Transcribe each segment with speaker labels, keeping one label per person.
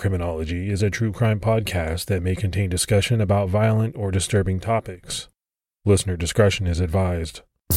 Speaker 1: Criminology is a true crime podcast that may contain discussion about violent or disturbing topics. Listener discretion is advised.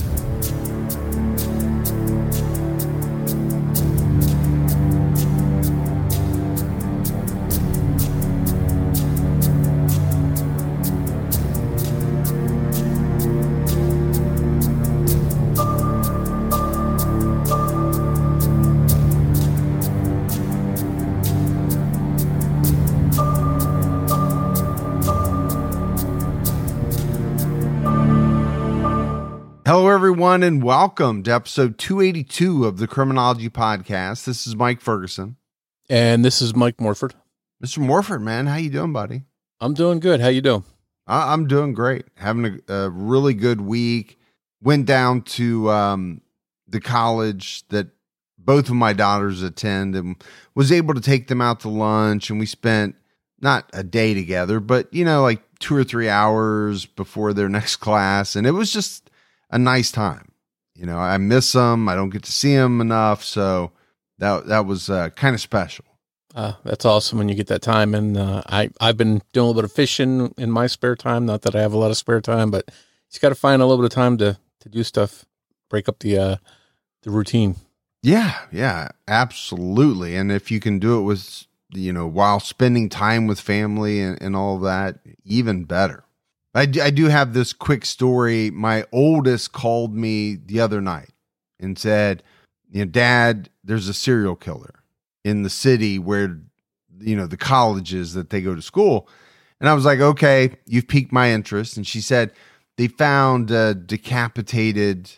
Speaker 2: Hello, everyone, and welcome to episode 282 of the Criminology Podcast. This is Mike Ferguson.
Speaker 3: And this is Mike Morford.
Speaker 2: Mr. Morford, man, how you doing, buddy?
Speaker 3: I'm doing good. How you doing?
Speaker 2: I'm doing great. Having a really good week. Went down to the college that both of my daughters attend and was able to take them out to lunch. And we spent not a day together, but, like 2 or 3 hours before their next class. And it was just a nice time. I miss them. I don't get to see them enough. So that was kind of special.
Speaker 3: That's awesome when you get that time. And I've been doing a little bit of fishing in my spare time. Not that I have a lot of spare time, but you got to find a little bit of time to do stuff, break up the routine.
Speaker 2: Yeah, absolutely. And if you can do it with, while spending time with family and all of that, even better. I do have this quick story. My oldest called me the other night and said, Dad, there's a serial killer in the city where, the colleges that they go to school. And I was like, okay, you've piqued my interest. And she said they found a decapitated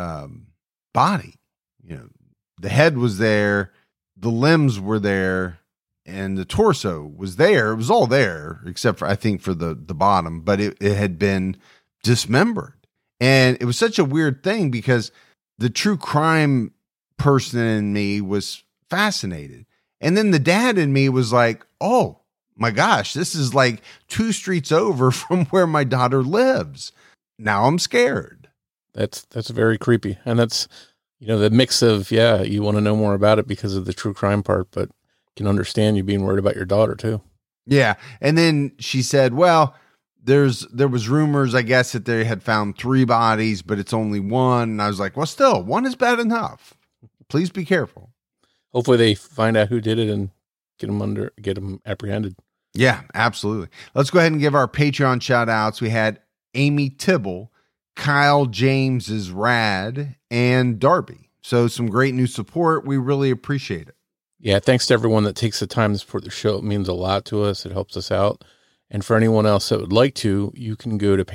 Speaker 2: body. The head was there, the limbs were there, and the torso was there. It was all there, except for, I think, for the bottom, but it had been dismembered. And it was such a weird thing because the true crime person in me was fascinated. And then the dad in me was like, oh my gosh, this is like 2 streets over from where my daughter lives. Now I'm scared.
Speaker 3: That's very creepy. And that's, the mix of, you want to know more about it because of the true crime part, but can understand you being worried about your daughter too.
Speaker 2: Yeah. And then she said, well, there was rumors, I guess, that they had found 3 bodies, but it's only 1. And I was like, well, still 1 is bad enough. Please be careful.
Speaker 3: Hopefully they find out who did it and get them apprehended.
Speaker 2: Yeah, absolutely. Let's go ahead and give our Patreon shout outs. We had Amy Tibble, Kyle James is Rad, and Darby. So some great new support. We really appreciate it.
Speaker 3: Yeah, thanks to everyone that takes the time to support the show. It means a lot to us. It helps us out. And for anyone else that would like to, you can go to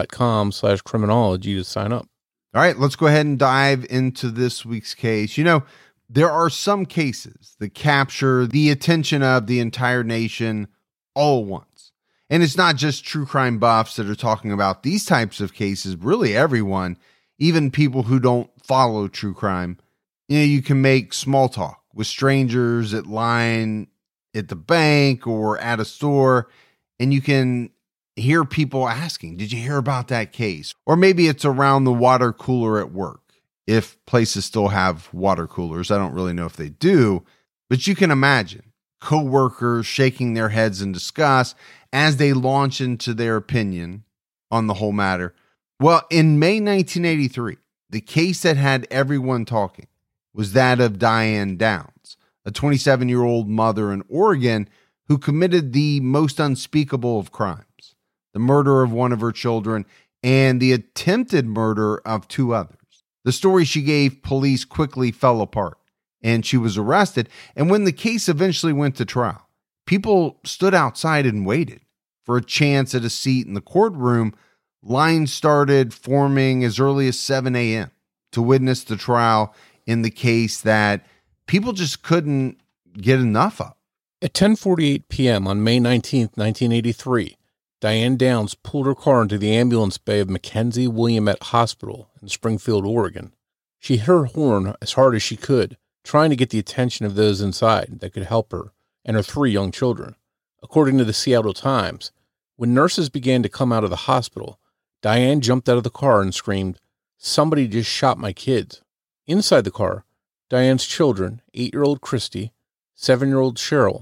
Speaker 3: patreon.com/criminology to sign up.
Speaker 2: All right, let's go ahead and dive into this week's case. There are some cases that capture the attention of the entire nation all at once. And it's not just true crime buffs that are talking about these types of cases, really everyone, even people who don't follow true crime. You can make small talk with strangers at line at the bank or at a store, and you can hear people asking, did you hear about that case? Or maybe it's around the water cooler at work, if places still have water coolers. I don't really know if they do, but you can imagine coworkers shaking their heads in disgust as they launch into their opinion on the whole matter. Well, in May 1983, the case that had everyone talking was that of Diane Downs, a 27-year-old mother in Oregon who committed the most unspeakable of crimes, the murder of one of her children and the attempted murder of 2 others. The story she gave police quickly fell apart, and she was arrested. And when the case eventually went to trial, people stood outside and waited for a chance at a seat in the courtroom. Lines started forming as early as 7 a.m. to witness the trial in the case that people just couldn't get enough of.
Speaker 3: At 10:48 p.m. on May 19th, 1983, Diane Downs pulled her car into the ambulance bay of Mackenzie Williamette Hospital in Springfield, Oregon. She hit her horn as hard as she could, trying to get the attention of those inside that could help her and her 3 young children. According to the Seattle Times, when nurses began to come out of the hospital, Diane jumped out of the car and screamed, "Somebody just shot my kids." Inside the car, Diane's children, 8-year-old Christy, 7-year-old Cheryl,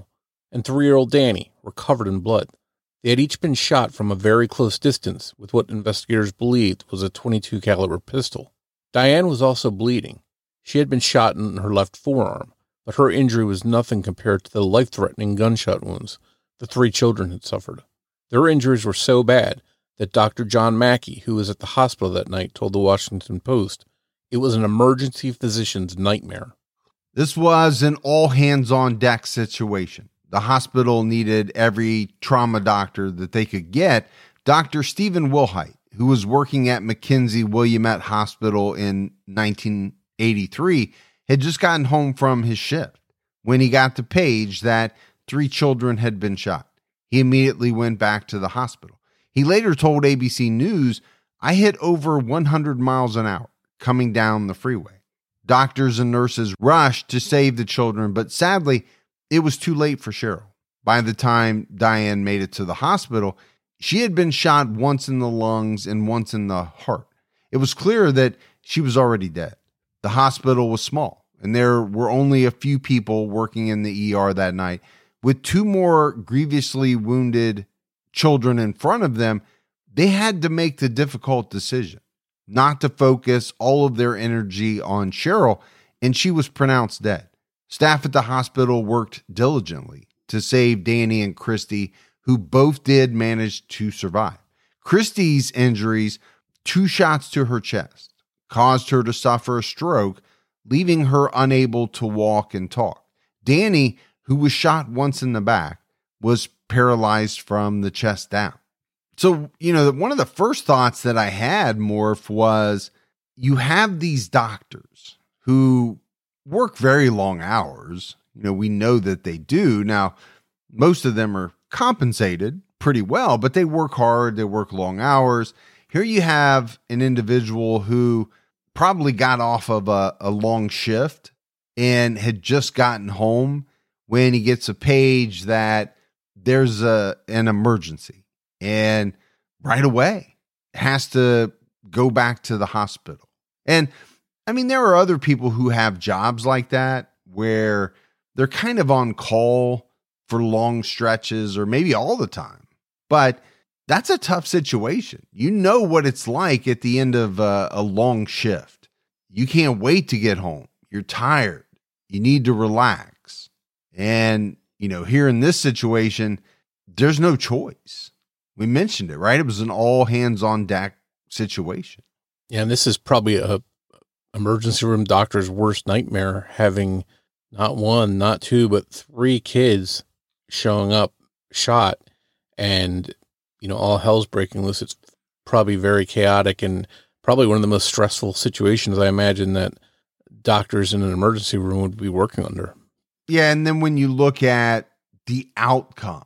Speaker 3: and 3-year-old Danny were covered in blood. They had each been shot from a very close distance with what investigators believed was a .22 caliber pistol. Diane was also bleeding. She had been shot in her left forearm, but her injury was nothing compared to the life-threatening gunshot wounds the 3 children had suffered. Their injuries were so bad that Dr. John Mackey, who was at the hospital that night, told the Washington Post it was an emergency physician's nightmare.
Speaker 2: This was an all-hands-on-deck situation. The hospital needed every trauma doctor that they could get. Dr. Stephen Wilhite, who was working at McKenzie Williamette Hospital in 1983, had just gotten home from his shift when he got the page that 3 children had been shot. He immediately went back to the hospital. He later told ABC News, "I hit over 100 miles an hour coming down the freeway. Doctors and nurses rushed to save the children, but sadly, it was too late for Cheryl. By the time Diane made it to the hospital, she had been shot once in the lungs and once in the heart. It was clear that she was already dead. The hospital was small, and there were only a few people working in the ER that night. With 2 more grievously wounded children in front of them, they had to make the difficult decision not to focus all of their energy on Cheryl, and she was pronounced dead. Staff at the hospital worked diligently to save Danny and Christy, who both did manage to survive. Christy's injuries, 2 shots to her chest, caused her to suffer a stroke, leaving her unable to walk and talk. Danny, who was shot once in the back, was paralyzed from the chest down. So, one of the first thoughts that I had, Morph, was you have these doctors who work very long hours. We know that they do. Now, most of them are compensated pretty well, but they work hard. They work long hours. Here you have an individual who probably got off of a long shift and had just gotten home when he gets a page that there's an emergency, and right away has to go back to the hospital. And there are other people who have jobs like that where they're kind of on call for long stretches or maybe all the time. But that's a tough situation. You know what it's like at the end of a long shift. You can't wait to get home. You're tired. You need to relax. And, here in this situation, there's no choice. We mentioned it, right? It was an all hands on deck situation.
Speaker 3: Yeah, and this is probably a emergency room doctor's worst nightmare, having not 1, not 2, but 3 kids showing up shot, and all hell's breaking loose. It's probably very chaotic and probably one of the most stressful situations I imagine that doctors in an emergency room would be working under.
Speaker 2: Yeah, and then when you look at the outcome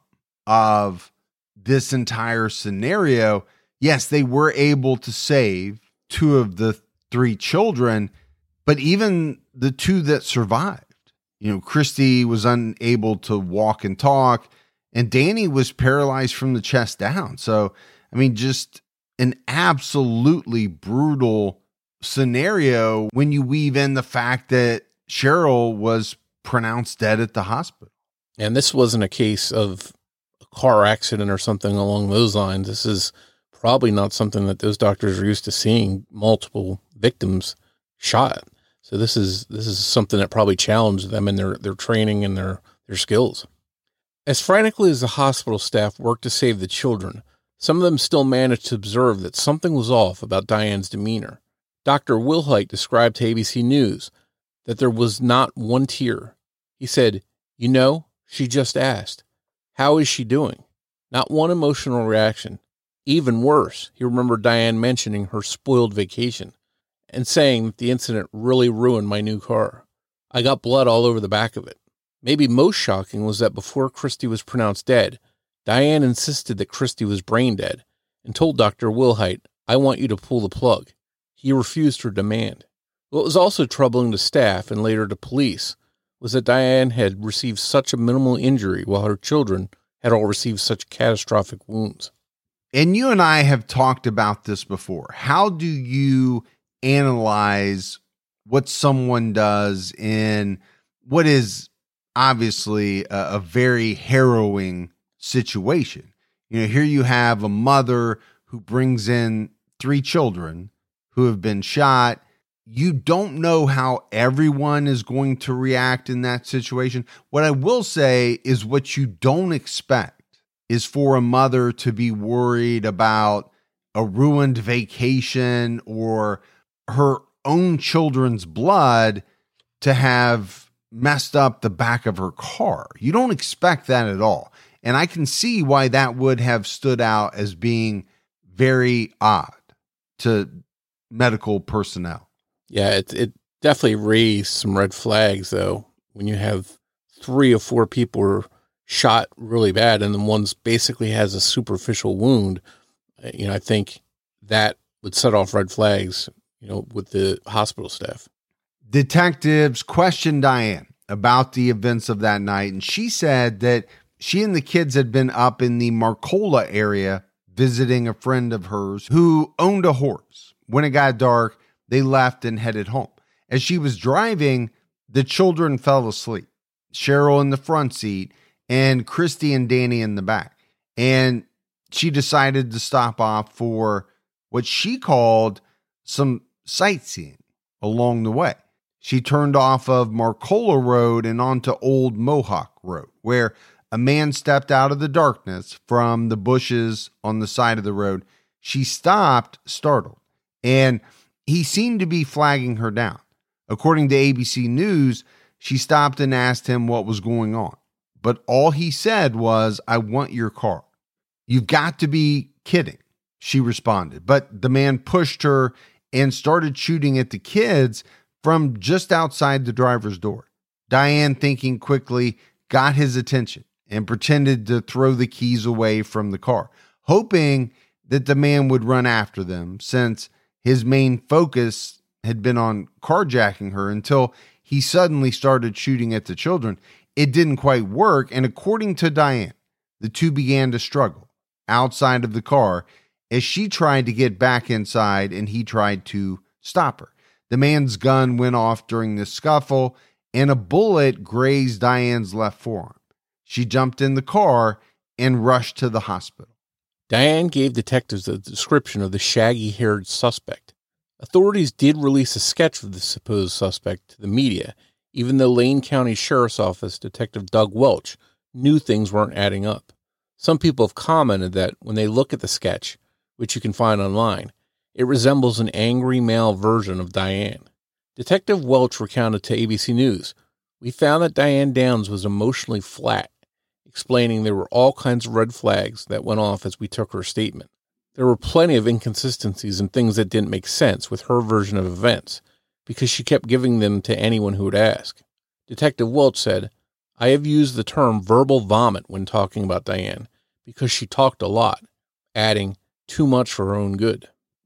Speaker 2: of this entire scenario, yes, they were able to save 2 of the 3 children, but even the 2 that survived, Christy was unable to walk and talk, and Danny was paralyzed from the chest down. So, just an absolutely brutal scenario when you weave in the fact that Cheryl was pronounced dead at the hospital.
Speaker 3: And this wasn't a case of a car accident or something along those lines. This is probably not something that those doctors are used to seeing, multiple victims shot. So this is something that probably challenged them in their training and their skills. As frantically as the hospital staff worked to save the children, some of them still managed to observe that something was off about Diane's demeanor. Dr. Wilhite described to ABC News that there was not one tear. He said, she just asked, "How is she doing?" Not one emotional reaction. Even worse, he remembered Diane mentioning her spoiled vacation and saying that the incident really ruined my new car. I got blood all over the back of it. Maybe most shocking was that before Christy was pronounced dead, Diane insisted that Christy was brain dead and told Dr. Wilhite, "I want you to pull the plug." He refused her demand. What was also troubling to staff and later to police was that Diane had received such a minimal injury while her children had all received such catastrophic wounds.
Speaker 2: And you and I have talked about this before. How do you analyze what someone does in what is obviously a very harrowing situation. Here you have a mother who brings in 3 children who have been shot. You don't know how everyone is going to react in that situation. What I will say is what you don't expect is for a mother to be worried about a ruined vacation or her own children's blood to have messed up the back of her car. You don't expect that at all. And I can see why that would have stood out as being very odd to medical personnel.
Speaker 3: Yeah, it definitely raised some red flags, though, when you have 3 or 4 people are shot really bad and then one basically has a superficial wound. I think that would set off red flags, with the hospital staff.
Speaker 2: Detectives questioned Diane about the events of that night, and she said that she and the kids had been up in the Marcola area visiting a friend of hers who owned a horse. When it got dark, they left and headed home. As she was driving, the children fell asleep. Cheryl in the front seat and Christy and Danny in the back. And she decided to stop off for what she called some sightseeing along the way. She turned off of Marcola Road and onto Old Mohawk Road, where a man stepped out of the darkness from the bushes on the side of the road. She stopped, startled, and he seemed to be flagging her down. According to ABC News, she stopped and asked him what was going on. But all he said was, "I want your car." "You've got to be kidding," she responded. But the man pushed her and started shooting at the kids from just outside the driver's door. Diane, thinking quickly, got his attention and pretended to throw the keys away from the car, hoping that the man would run after them, since his main focus had been on carjacking her, until he suddenly started shooting at the children. It didn't quite work, and according to Diane, the two began to struggle outside of the car as she tried to get back inside and he tried to stop her. The man's gun went off during the scuffle, and a bullet grazed Diane's left forearm. She jumped in the car and rushed to the hospital.
Speaker 3: Diane gave detectives a description of the shaggy-haired suspect. Authorities did release a sketch of the supposed suspect to the media, even though Lane County Sheriff's Office Detective Doug Welch knew things weren't adding up. Some people have commented that when they look at the sketch, which you can find online, it resembles an angry male version of Diane. Detective Welch recounted to ABC News, "We found that Diane Downs was emotionally flat," explaining there were all kinds of red flags that went off as we took her statement. There were plenty of inconsistencies and things that didn't make sense with her version of events, because she kept giving them to anyone who would ask. Detective Welch said, "I have used the term verbal vomit when talking about Diane, because she talked a lot," adding, "too much for her own good."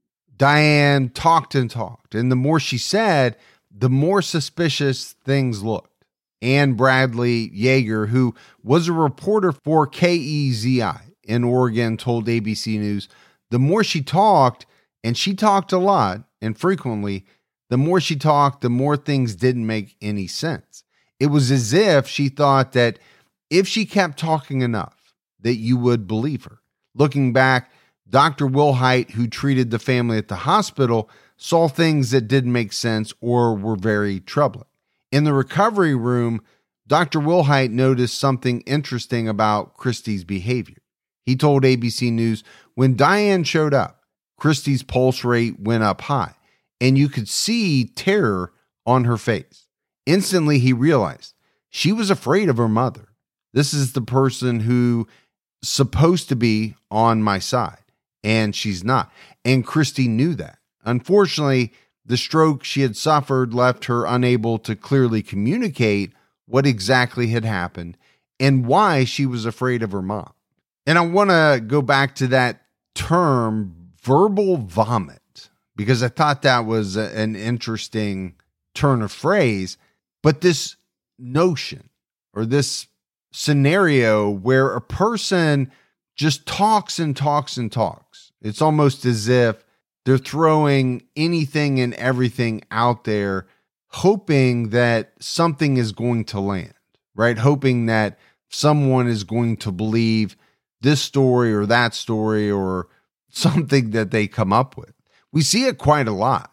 Speaker 2: Diane talked and talked, and the more she said, the more suspicious things looked. Ann Bradley Yeager, who was a reporter for KEZI in Oregon, told ABC News, the more she talked, and she talked a lot and frequently, the more she talked, the more things didn't make any sense. It was as if she thought that if she kept talking enough, that you would believe her. Looking back, Dr. Wilhite, who treated the family at the hospital, saw things that didn't make sense or were very troubling. In the recovery room, Dr. Wilhite noticed something interesting about Christy's behavior. He told ABC News, when Diane showed up, Christy's pulse rate went up high, and you could see terror on her face. Instantly, he realized she was afraid of her mother. This is the person who's supposed to be on my side, and she's not. And Christy knew that. Unfortunately, the stroke she had suffered left her unable to clearly communicate what exactly had happened and why she was afraid of her mom. And I want to go back to that term, verbal vomit, because I thought that was an interesting turn of phrase. But this notion or this scenario where a person just talks and talks and talks, it's almost as if they're throwing anything and everything out there, hoping that something is going to land, right? Hoping that someone is going to believe this story or that story or something that they come up with. We see it quite a lot.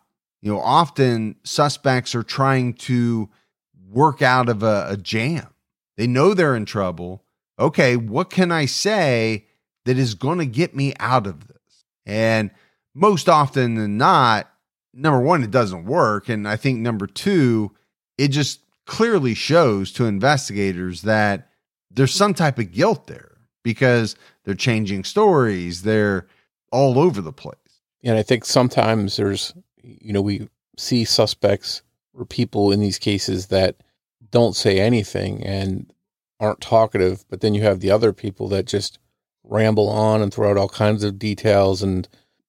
Speaker 2: Often suspects are trying to work out of a jam. They know they're in trouble. Okay, what can I say that is going to get me out of this? And most often than not, number one, it doesn't work. And I think number two, it just clearly shows to investigators that there's some type of guilt there because they're changing stories. They're all over the place.
Speaker 3: And I think sometimes there's, we see suspects or people in these cases that don't say anything and aren't talkative, but then you have the other people that just ramble on and throw out all kinds of details. And,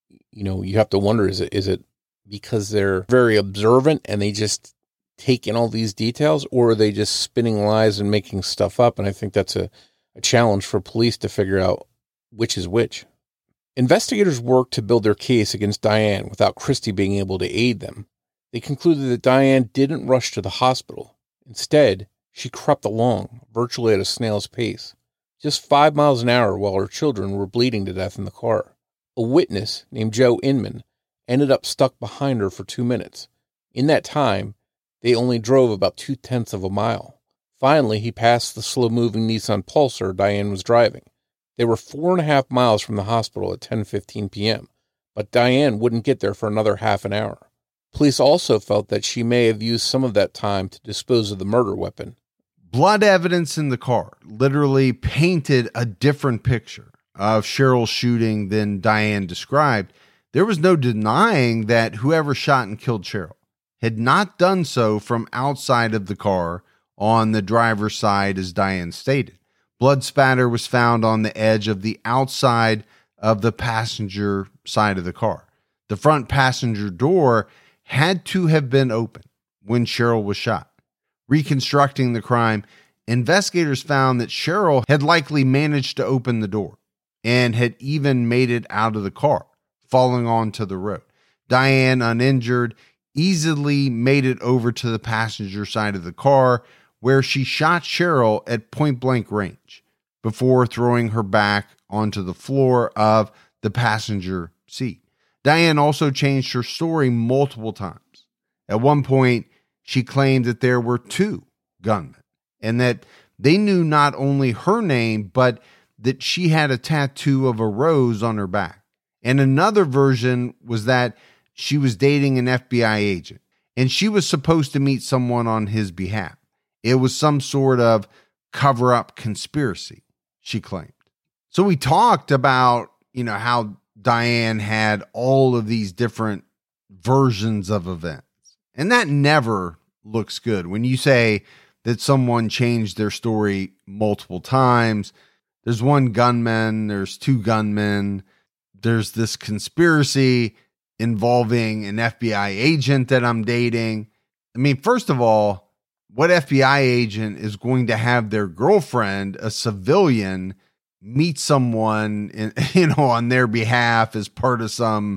Speaker 3: you have to wonder, is it because they're very observant and they just take in all these details, or are they just spinning lies and making stuff up? And I think that's a challenge for police to figure out which is which. Investigators worked to build their case against Diane without Christy being able to aid them. They concluded that Diane didn't rush to the hospital. Instead, she crept along, virtually at a snail's pace, just 5 miles an hour while her children were bleeding to death in the car. A witness named Joe Inman ended up stuck behind her for 2 minutes. In that time, they only drove about 0.2 of a mile. Finally, he passed the slow-moving Nissan Pulsar Diane was driving. They were 4.5 miles from the hospital at 10:15 p.m., but Diane wouldn't get there for another half an hour. Police also felt that she may have used some of that time to dispose of the murder weapon.
Speaker 2: Blood evidence in the car literally painted a different picture of Cheryl's shooting than Diane described. There was no denying that whoever shot and killed Cheryl had not done so from outside of the car on the driver's side, as Diane stated. Blood spatter was found on the edge of the outside of the passenger side of the car. The front passenger door had to have been open when Cheryl was shot. Reconstructing the crime, investigators found that Cheryl had likely managed to open the door and had even made it out of the car, falling onto the road. Diane, uninjured, easily made it over to the passenger side of the car, where she shot Cheryl at point-blank range before throwing her back onto the floor of the passenger seat. Diane also changed her story multiple times. At one point, she claimed that there were 2 gunmen and that they knew not only her name, but that she had a tattoo of a rose on her back. And another version was that she was dating an FBI agent and she was supposed to meet someone on his behalf. It was some sort of cover-up conspiracy, she claimed. So we talked about, how Diane had all of these different versions of events. And that never looks good. When you say that someone changed their story multiple times, there's 1 gunman, there's 2 gunmen, there's this conspiracy involving an FBI agent that I'm dating. I mean, first of all, what FBI agent is going to have their girlfriend, a civilian, meet someone on their behalf as part of some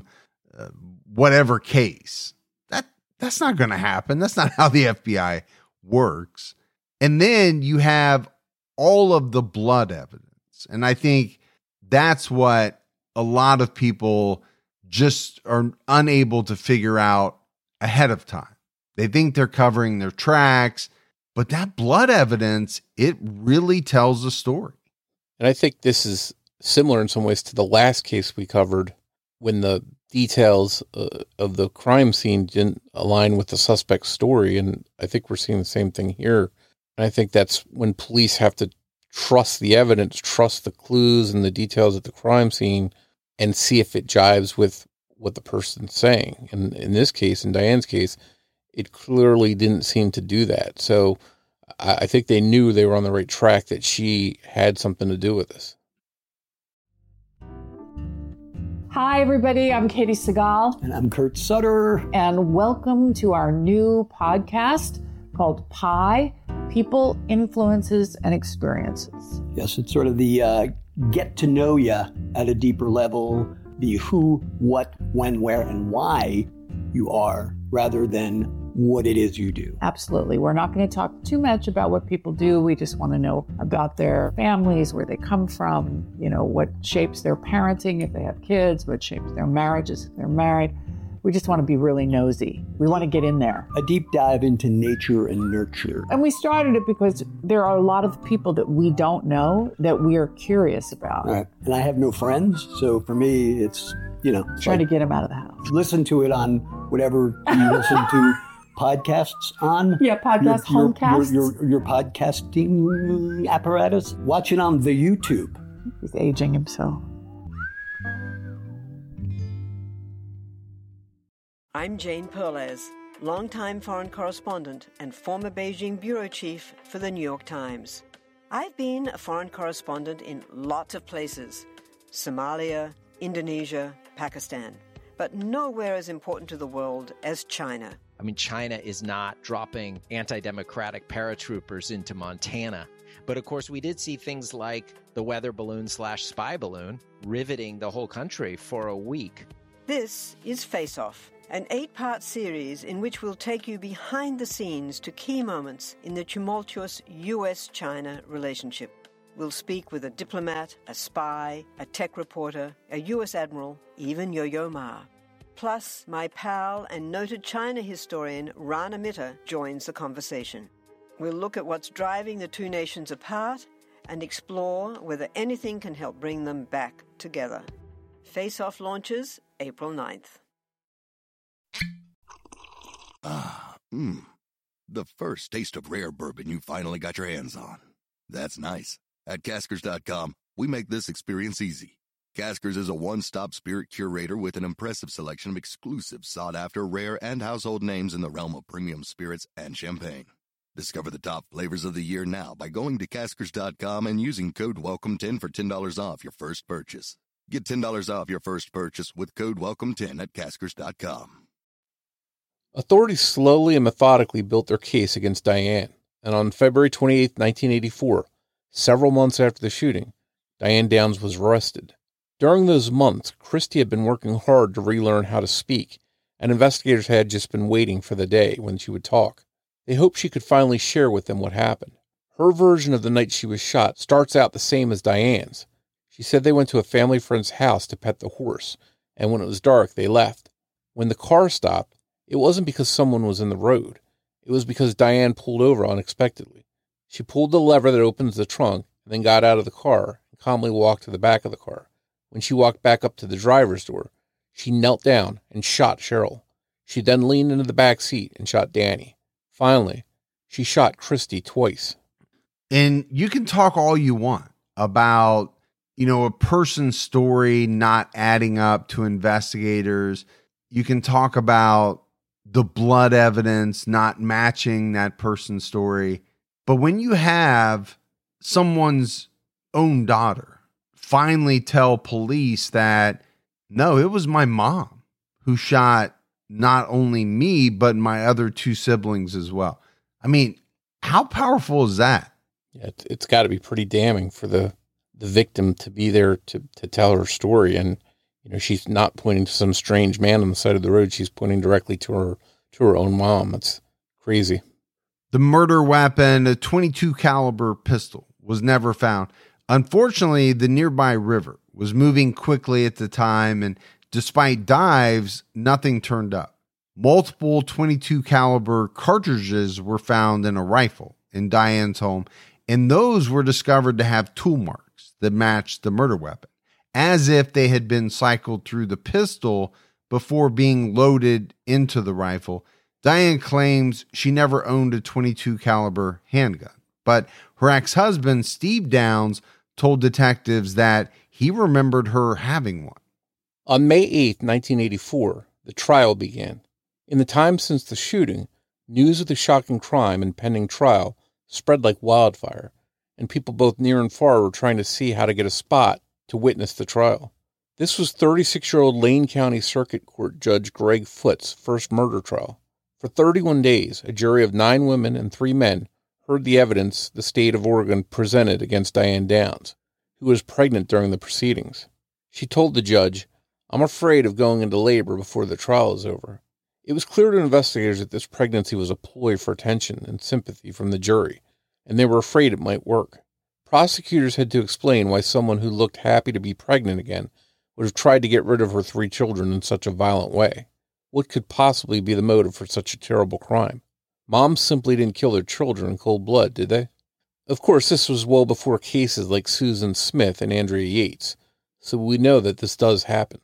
Speaker 2: whatever case? That's not going to happen. That's not how the FBI works. And then you have all of the blood evidence. And I think that's what a lot of people just are unable to figure out ahead of time. They think they're covering their tracks, but that blood evidence, it really tells a story.
Speaker 3: And I think this is similar in some ways to the last case we covered, when the details of the crime scene didn't align with the suspect's story. And I think we're seeing the same thing here. And I think that's when police have to trust the evidence, trust the clues and the details of the crime scene, and see if it jives with what the person's saying. And in this case, in Diane's case, it clearly didn't seem to do that. So I think they knew they were on the right track, that she had something to do with this.
Speaker 4: Hi, everybody. I'm Katie Segal.
Speaker 5: And I'm Kurt Sutter.
Speaker 4: And welcome to our new podcast called PIE, People, Influences, and Experiences.
Speaker 5: Yes, it's sort of the get to know you at a deeper level, the who, what, when, where, and why you are, rather than what it is you do.
Speaker 4: Absolutely. We're not going to talk too much about what people do. We just want to know about their families, where they come from, what shapes their parenting if they have kids, what shapes their marriages if they're married. We just want to be really nosy. We want to get in there.
Speaker 5: A deep dive into nature and nurture.
Speaker 4: And we started it because there are a lot of people that we don't know that we are curious about.
Speaker 5: Right. And I have no friends, so for me, it's,
Speaker 4: trying to get them out of the house.
Speaker 5: Listen to it on whatever you listen to podcasts on.
Speaker 4: Yeah, homecasts.
Speaker 5: Your podcasting apparatus. Watch it on the YouTube.
Speaker 4: He's aging himself.
Speaker 6: I'm Jane Perlez, longtime foreign correspondent and former Beijing bureau chief for the New York Times. I've been a foreign correspondent in lots of places: Somalia, Indonesia, Pakistan, but nowhere as important to the world as China.
Speaker 7: I mean, China is not dropping anti-democratic paratroopers into Montana. But of course, we did see things like the weather balloon/spy balloon riveting the whole country for a week.
Speaker 6: This is Face Off, an 8-part series in which we'll take you behind the scenes to key moments in the tumultuous U.S.-China relationship. We'll speak with a diplomat, a spy, a tech reporter, a U.S. admiral, even Yo-Yo Ma. Plus, my pal and noted China historian Rana Mitter joins the conversation. We'll look at what's driving the two nations apart and explore whether anything can help bring them back together. Face Off launches April 9th.
Speaker 8: The first taste of rare bourbon you finally got your hands on. That's nice. At Caskers.com, we make this experience easy. Caskers is a one-stop spirit curator with an impressive selection of exclusive, sought-after, rare, and household names in the realm of premium spirits and champagne. Discover the top flavors of the year now by going to Caskers.com and using code WELCOME10 for $10 off your first purchase. Get $10 off your first purchase with code WELCOME10 at Caskers.com.
Speaker 3: Authorities slowly and methodically built their case against Diane, and on February 28, 1984, several months after the shooting, Diane Downs was arrested. During those months, Christy had been working hard to relearn how to speak, and investigators had just been waiting for the day when she would talk. They hoped she could finally share with them what happened. Her version of the night she was shot starts out the same as Diane's. She said they went to a family friend's house to pet the horse, and when it was dark, they left. When the car stopped, it wasn't because someone was in the road. It was because Diane pulled over unexpectedly. She pulled the lever that opens the trunk and then got out of the car and calmly walked to the back of the car. When she walked back up to the driver's door, she knelt down and shot Cheryl. She then leaned into the back seat and shot Danny. Finally, she shot Christy twice.
Speaker 2: And you can talk all you want about, a person's story not adding up to investigators. You can talk about the blood evidence not matching that person's story. But when you have someone's own daughter finally tell police that, no, it was my mom who shot not only me, but my other two siblings as well. I mean, how powerful is that?
Speaker 3: Yeah, it's got to be pretty damning for the victim to be there to tell her story. And, she's not pointing to some strange man on the side of the road. She's pointing directly to her own mom. That's crazy.
Speaker 2: The murder weapon, a .22 caliber pistol, was never found. Unfortunately, the nearby river was moving quickly at the time, and despite dives, nothing turned up. Multiple .22 caliber cartridges were found in a rifle in Diane's home, and those were discovered to have tool marks that matched the murder weapon, as if they had been cycled through the pistol before being loaded into the rifle. Diane claims she never owned a .22 caliber handgun, but her ex-husband, Steve Downs, told detectives that he remembered her having one.
Speaker 3: On May 8, 1984, the trial began. In the time since the shooting, news of the shocking crime and pending trial spread like wildfire, and people both near and far were trying to see how to get a spot to witness the trial. This was 36-year-old Lane County Circuit Court Judge Greg Foot's first murder trial. For 31 days, a jury of 9 women and 3 men heard the evidence the state of Oregon presented against Diane Downs, who was pregnant during the proceedings. She told the judge, "I'm afraid of going into labor before the trial is over. It was clear to investigators that this pregnancy was a ploy for attention and sympathy from the jury, and they were afraid it might work. Prosecutors had to explain why someone who looked happy to be pregnant again would have tried to get rid of her 3 children in such a violent way. What could possibly be the motive for such a terrible crime? Moms simply didn't kill their children in cold blood, did they? Of course, this was well before cases like Susan Smith and Andrea Yates, so we know that this does happen.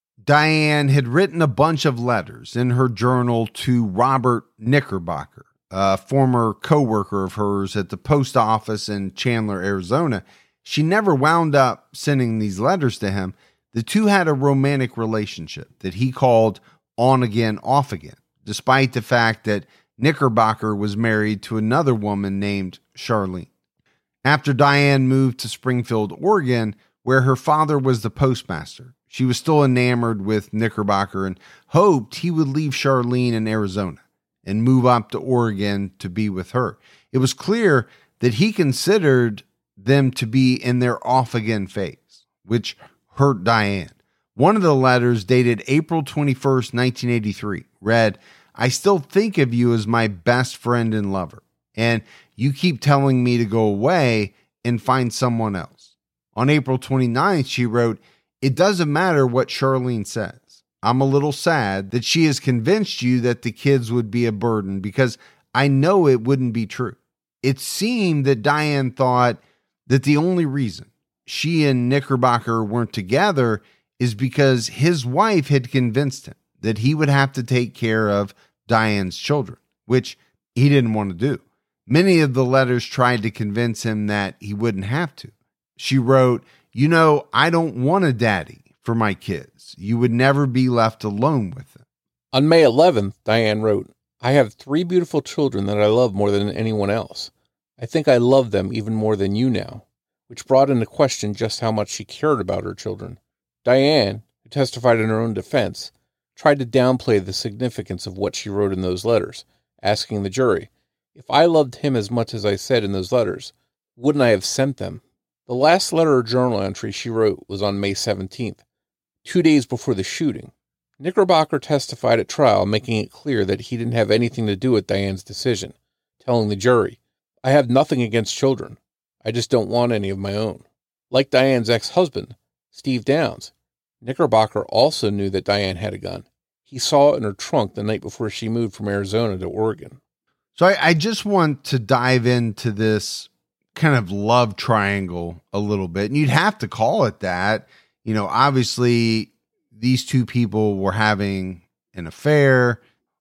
Speaker 2: Diane had written a bunch of letters in her journal to Robert Knickerbocker, a former co-worker of hers at the post office in Chandler, Arizona. She never wound up sending these letters to him. The two had a romantic relationship that he called on again, off again, despite the fact that Knickerbocker was married to another woman named Charlene. After Diane moved to Springfield, Oregon, where her father was the postmaster, she was still enamored with Knickerbocker and hoped he would leave Charlene in Arizona and move up to Oregon to be with her. It was clear that he considered them to be in their off-again phase, which hurt Diane. One of the letters, dated April 21st, 1983, read, "I still think of you as my best friend and lover, and you keep telling me to go away and find someone else." On April 29th, she wrote, "It doesn't matter what Charlene says. I'm a little sad that she has convinced you that the kids would be a burden, because I know it wouldn't be true." It seemed that Diane thought that the only reason she and Knickerbocker weren't together is because his wife had convinced him that he would have to take care of Diane's children, which he didn't want to do. Many of the letters tried to convince him that he wouldn't have to. She wrote, "You know, I don't want a daddy for my kids. You would never be left alone with them."
Speaker 3: On May 11th, Diane wrote, "I have 3 beautiful children that I love more than anyone else. I think I love them even more than you now," which brought into question just how much she cared about her children. Diane, who testified in her own defense, tried to downplay the significance of what she wrote in those letters, asking the jury, "If I loved him as much as I said in those letters, wouldn't I have sent them?" The last letter or journal entry she wrote was on May 17th, 2 days before the shooting. Knickerbocker testified at trial, making it clear that he didn't have anything to do with Diane's decision, telling the jury, "I have nothing against children. I just don't want any of my own." Like Diane's ex-husband, Steve Downs, Knickerbocker also knew that Diane had a gun. He saw it in her trunk the night before she moved from Arizona to Oregon.
Speaker 2: So I just want to dive into this kind of love triangle a little bit. And you'd have to call it that. You know, obviously these two people were having an affair.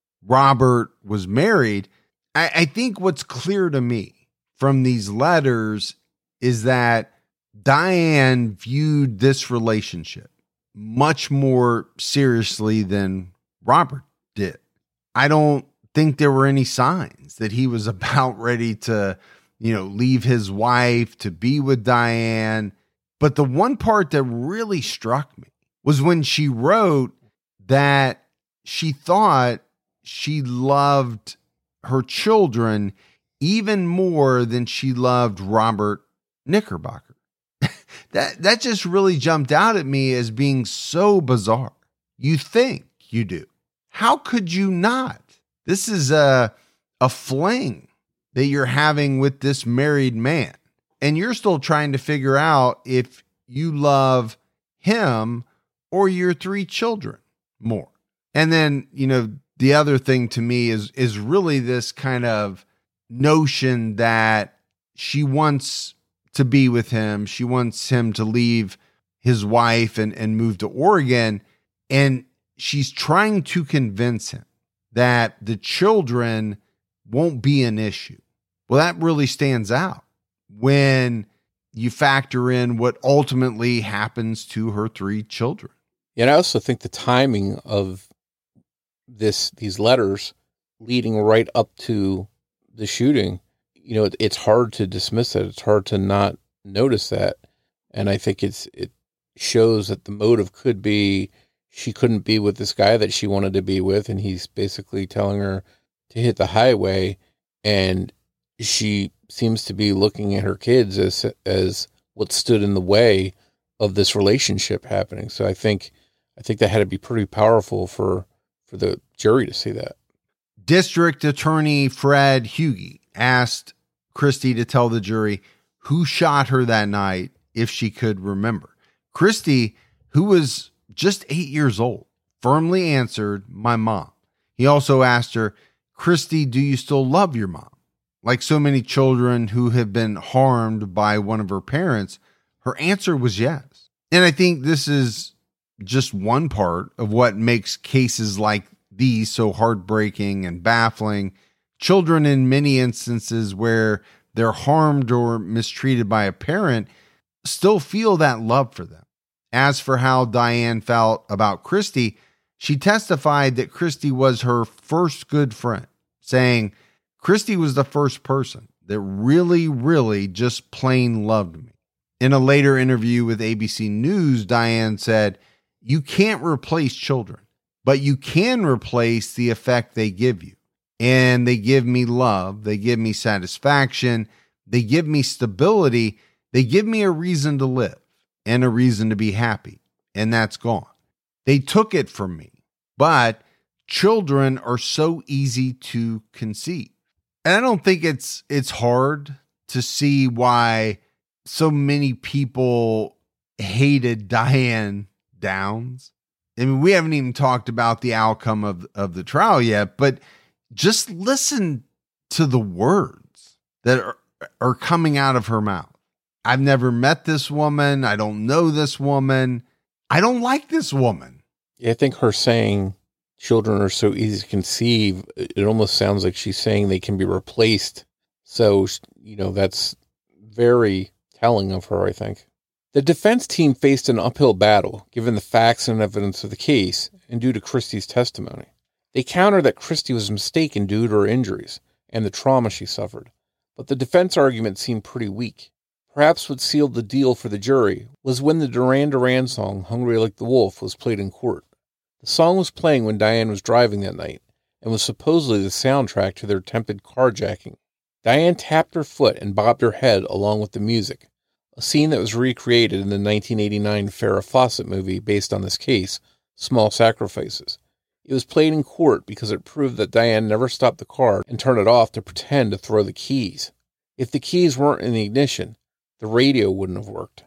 Speaker 2: Robert was married. I think what's clear to me from these letters is that Diane viewed this relationship much more seriously than Robert did. I don't think there were any signs that he was about ready to, leave his wife to be with Diane. But the one part that really struck me was when she wrote that she thought she loved her children even more than she loved Robert Knickerbocker. That just really jumped out at me as being so bizarre. You think you do. How could you not? This is a fling that you're having with this married man. And you're still trying to figure out if you love him or your 3 children more. And then, the other thing to me is really this kind of notion that she wants to be with him. She wants him to leave his wife and move to Oregon. And she's trying to convince him that the children won't be an issue. Well, that really stands out when you factor in what ultimately happens to her 3 children.
Speaker 3: And I also think the timing of these letters leading right up to the shooting, it's hard to dismiss it. It's hard to not notice that. And I think it shows that the motive could be she couldn't be with this guy that she wanted to be with, and he's basically telling her to hit the highway, and she seems to be looking at her kids as what stood in the way of this relationship happening. So I think that had to be pretty powerful for for the jury to see that.
Speaker 2: District Attorney Fred Hughey asked Christy to tell the jury who shot her that night if she could remember. Christy, who was just 8 years old, firmly answered, "My mom." He also asked her, "Christy, do you still love your mom?" Like so many children who have been harmed by one of her parents, her answer was yes. And I think this is just one part of what makes cases like these so heartbreaking and baffling. Children, in many instances where they're harmed or mistreated by a parent, still feel that love for them. As for how Diane felt about Christy, she testified that Christy was her first good friend, saying, "Christy was the first person that really, really just plain loved me." In a later interview with ABC News, Diane said, "You can't replace children, but you can replace the effect they give you. And they give me love. They give me satisfaction. They give me stability. They give me a reason to live and a reason to be happy. And that's gone. They took it from me. But children are so easy to conceive." And I don't think it's hard to see why so many people hated Diane Downs. I mean, we haven't even talked about the outcome of the trial yet, but just listen to the words that are coming out of her mouth. "I've never met this woman. I don't know this woman. I don't like this woman."
Speaker 3: Yeah, I think her saying children are so easy to conceive, it almost sounds like she's saying they can be replaced. So, that's very telling of her, I think. The defense team faced an uphill battle, given the facts and evidence of the case, and due to Christy's testimony. They countered that Christy was mistaken due to her injuries and the trauma she suffered, but the defense argument seemed pretty weak. Perhaps what sealed the deal for the jury was when the Duran Duran song, "Hungry Like the Wolf," was played in court. The song was playing when Diane was driving that night, and was supposedly the soundtrack to their attempted carjacking. Diane tapped her foot and bobbed her head along with the music, a scene that was recreated in the 1989 Farrah Fawcett movie based on this case, Small Sacrifices. It was played in court because it proved that Diane never stopped the car and turned it off to pretend to throw the keys. If the keys weren't in the ignition, the radio wouldn't have worked.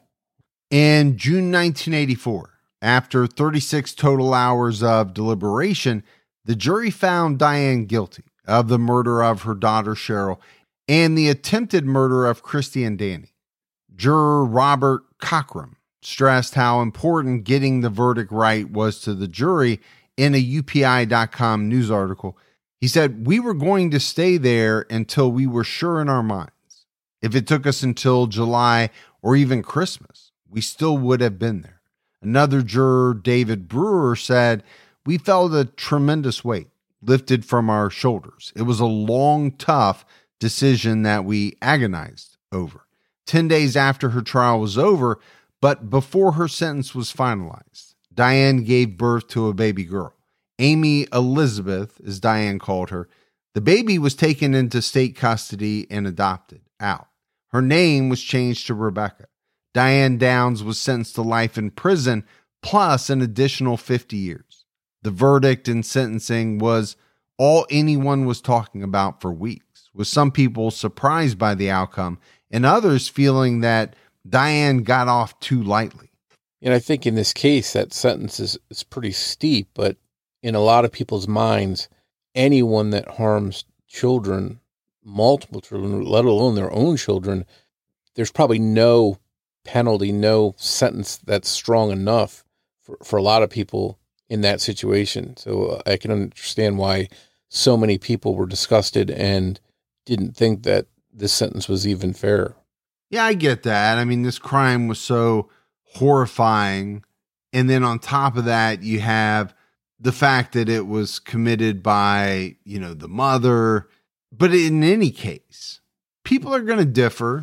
Speaker 2: In June 1984, after 36 total hours of deliberation, the jury found Diane guilty of the murder of her daughter Cheryl and the attempted murder of Christy and Danny. Juror Robert Cockrum stressed how important getting the verdict right was to the jury in a UPI.com news article. He said, "We were going to stay there until we were sure in our minds. If it took us until July or even Christmas, we still would have been there." Another juror, David Brewer, said, "We felt a tremendous weight lifted from our shoulders. It was a long, tough decision that we agonized over. 10 days after her trial was over, but before her sentence was finalized, Diane gave birth to a baby girl. Amy Elizabeth, as Diane called her. The baby was taken into state custody and adopted out. Her name was changed to Rebecca. Diane Downs was sentenced to life in prison, plus an additional 50 years. The verdict and sentencing was all anyone was talking about for weeks, with some people surprised by the outcome and others feeling that Diane got off too lightly.
Speaker 3: And I think in this case, that sentence is pretty steep, but in a lot of people's minds, anyone that harms children, multiple children, let alone their own children, there's probably no penalty, no sentence that's strong enough for a lot of people in that situation. So I can understand why so many people were disgusted and didn't think that this sentence was even fair.
Speaker 2: Yeah, I get that. I mean, this crime was so horrifying. And then on top of that, you have the fact that it was committed by, the mother. But in any case, people are going to differ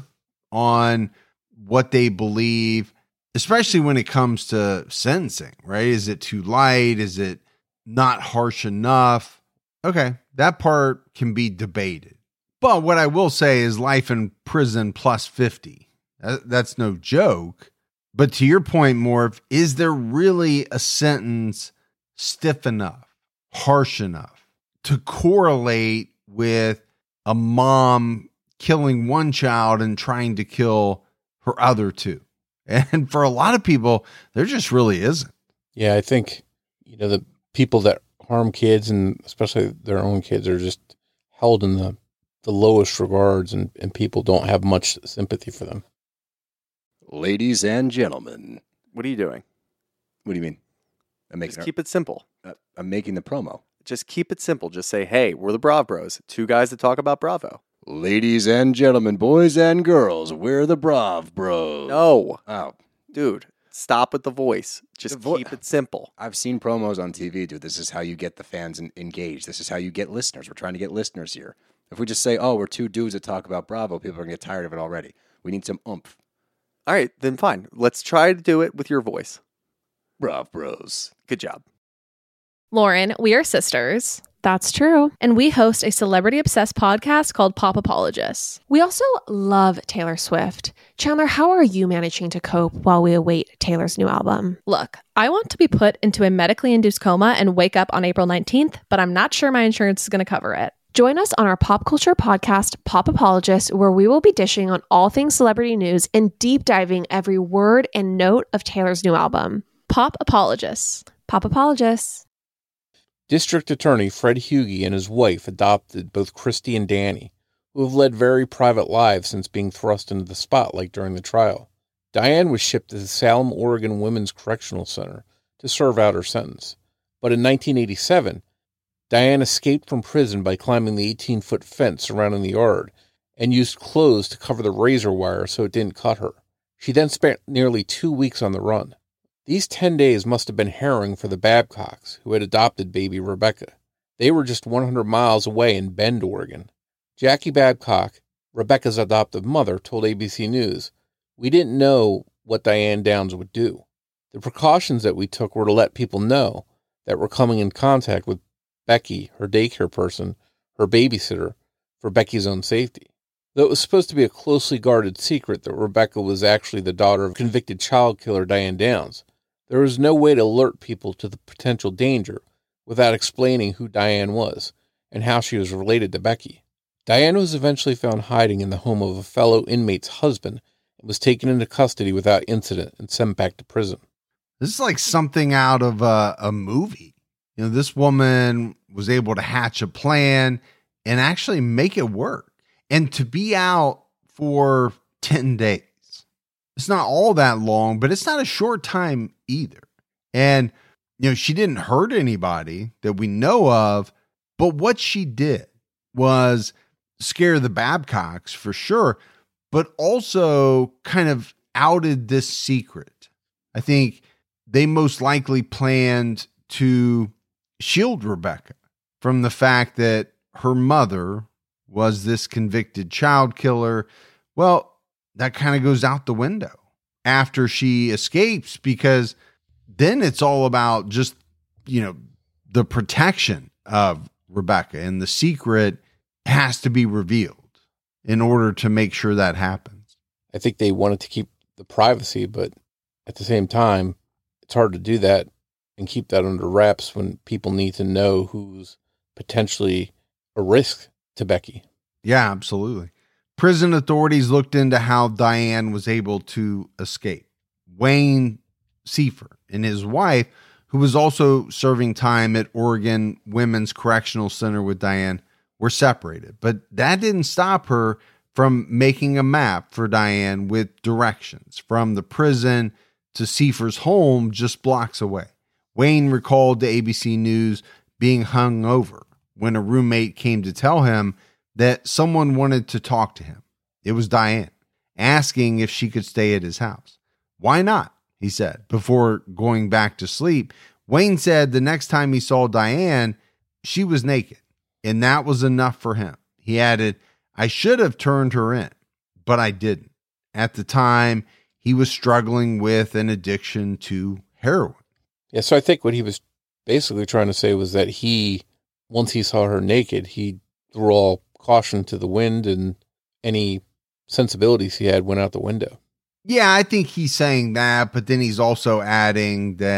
Speaker 2: on what they believe, especially when it comes to sentencing, right? Is it too light? Is it not harsh enough? Okay, that part can be debated. But what I will say is life in prison plus 50. That's no joke. But to your point, Morph, is there really a sentence stiff enough, harsh enough to correlate with a mom killing one child and trying to kill her other two. And for a lot of people, there just really isn't.
Speaker 3: Yeah, I think, the people that harm kids, and especially their own kids, are just held in the lowest regards, and people don't have much sympathy for them.
Speaker 9: Ladies and gentlemen.
Speaker 10: What are you doing?
Speaker 9: What do you mean?
Speaker 10: Just keep it simple.
Speaker 9: I'm making the promo.
Speaker 10: Just keep it simple. Just say, hey, we're the Brav Bros. Two guys that talk about Bravo.
Speaker 9: Ladies and gentlemen, boys and girls, we're the Brav Bros.
Speaker 10: No.
Speaker 9: Oh.
Speaker 10: Dude, stop with the voice. Just keep it simple.
Speaker 9: I've seen promos on TV, dude. This is how you get the fans engaged. This is how you get listeners. We're trying to get listeners here. If we just say, oh, we're two dudes that talk about Bravo, people are going to get tired of it already. We need some oomph.
Speaker 10: All right, then fine. Let's try to do it with your voice.
Speaker 9: Brav Bros.
Speaker 10: Good job.
Speaker 11: Lauren, we are sisters.
Speaker 12: That's true.
Speaker 11: And we host a celebrity-obsessed podcast called Pop Apologists.
Speaker 12: We also love Taylor Swift. Chandler, how are you managing to cope while we await Taylor's new album?
Speaker 11: Look, I want to be put into a medically induced coma and wake up on April 19th, but I'm not sure my insurance is going to cover it.
Speaker 12: Join us on our pop culture podcast, Pop Apologists, where we will be dishing on all things celebrity news and deep diving every word and note of Taylor's new album.
Speaker 11: Pop Apologists.
Speaker 12: Pop Apologists.
Speaker 3: District Attorney Fred Hughey and his wife adopted both Christy and Danny, who have led very private lives since being thrust into the spotlight during the trial. Diane was shipped to the Salem, Oregon Women's Correctional Center to serve out her sentence. But in 1987, Diane escaped from prison by climbing the 18-foot fence surrounding the yard and used clothes to cover the razor wire so it didn't cut her. She then spent nearly 2 weeks on the run. These 10 days must have been harrowing for the Babcocks, who had adopted baby Rebecca. They were just 100 miles away in Bend, Oregon. Jackie Babcock, Rebecca's adoptive mother, told ABC News, "We didn't know what Diane Downs would do. The precautions that we took were to let people know that we're coming in contact with Becky, her daycare person, her babysitter, for Becky's own safety." Though it was supposed to be a closely guarded secret that Rebecca was actually the daughter of convicted child killer Diane Downs, there was no way to alert people to the potential danger without explaining who Diane was and how she was related to Becky. Diane was eventually found hiding in the home of a fellow inmate's husband and was taken into custody without incident and sent back to prison.
Speaker 2: This is like something out of a movie. This woman was able to hatch a plan and actually make it work. And to be out for 10 days. It's not all that long, but it's not a short time either. And, she didn't hurt anybody that we know of, but what she did was scare the Babcocks for sure, but also kind of outed this secret. I think they most likely planned to shield Rebecca from the fact that her mother was this convicted child killer. Well, that kind of goes out the window after she escapes, because then it's all about just, the protection of Rebecca, and the secret has to be revealed in order to make sure that happens.
Speaker 3: I think they wanted to keep the privacy, but at the same time, it's hard to do that and keep that under wraps when people need to know who's potentially a risk to Becky.
Speaker 2: Yeah, absolutely. Prison authorities looked into how Diane was able to escape. Wayne Seifer and his wife, who was also serving time at Oregon Women's Correctional Center with Diane, were separated. But that didn't stop her from making a map for Diane with directions from the prison to Seifer's home just blocks away. Wayne recalled to ABC News being hung over when a roommate came to tell him that someone wanted to talk to him. It was Diane, asking if she could stay at his house. "Why not?" he said, before going back to sleep. Wayne said the next time he saw Diane, she was naked, and that was enough for him. He added, "I should have turned her in, but I didn't." At the time, he was struggling with an addiction to heroin.
Speaker 3: Yeah, so I think what he was basically trying to say was that once he saw her naked, he threw all caution to the wind, and any sensibilities he had went out the window.
Speaker 2: Yeah, I think he's saying that, but then he's also adding that,